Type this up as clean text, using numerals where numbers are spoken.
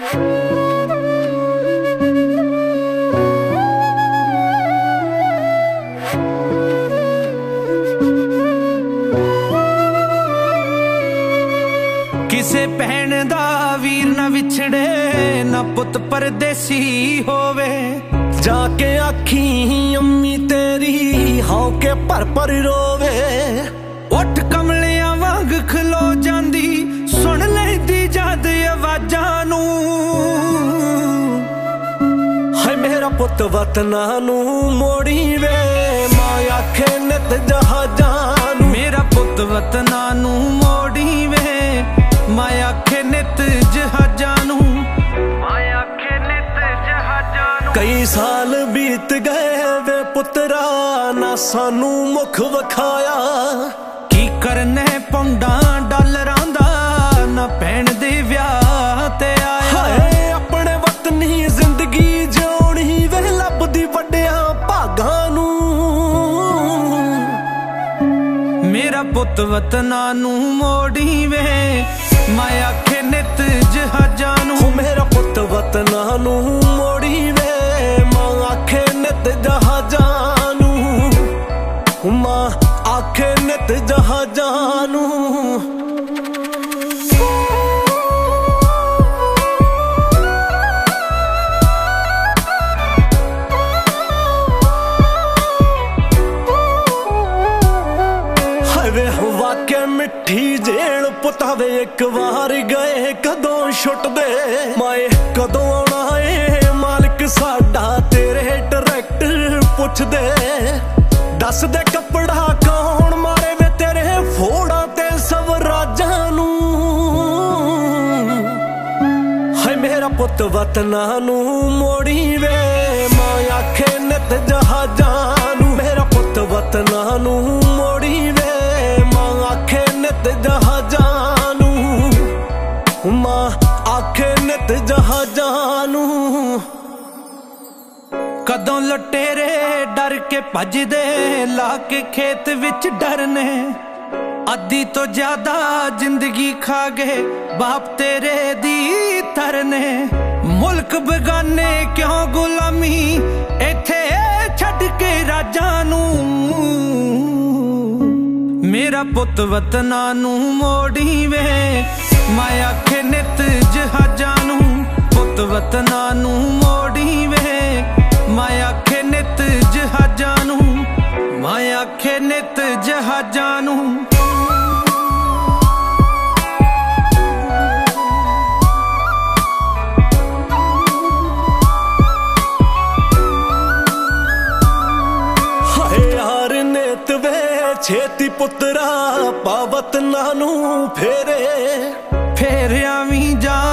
किसे भैन दा वीर ना विछड़े, ना पुत परदेसी होवे। जाके आखी अम्मी तेरी हाँ के पर रोवे। उठ कमलिया वांग खलो जांदी, सुन लेंदी जद आवाजां नू। हाय मेरा पुत वतना नू मोड़ी वे, मां आखे नित जहाजां नू। मेरा पुत वतना नू मोड़ी वे, मां आखे नित जहाजां नू। कई साल बीत गए वे पुत्रा, ना सानू मुख वखाया। की करने पौंडा डॉलरां दा, ना भैन दे व्याह ते आया। हाय अपने वतनी जिंदगी जिउणी वे, लभदी वड्डियां भागां नू। मेरा पुत वतना नू मोड़ी वे, मां आखे नित जहाजां नू। मेरा पुत वतना नू मोड़ी वे, मां आखे नित जहाजां नू। मां आखे नित जहाजां नू। वाके मिठी जेल पुतावे, एक बार गए कदों छुटदे। माए कदों आना है मालिक साडा, तेरे डायरैक्टर पुछदे। दस दे कपड़ा कौन मारे वे तेरे फोड़ा ते स्वराजां नू। हाय मेरा पुत वतना नू मोड़ी वे, मां आखे नित जहाजां नू। मेरा पुत वतना नू मोड़ी वे, मां आखे नित जहाजां नू। मां आखे नित जहाजां नू। कदों लुटेरे डर के भजदे, ला के खेत विच डरने। अद्धी तो ज्यादा जिंदगी खा गए बाप तेरे दी तरने। मुल्क बेगाने क्यों गुलामी, इथे छड़ के राजां नू। मेरा पुत वतना नू मोड़ी वे, मां आखे नित जहाजां नू। पुत वतना नू मोड़ी वे, मां आखे नित जहाजां नू। मां आखे नित जहाजां नू। छेती पुत्रा पावत नानू फेरे। फेरिया भी जा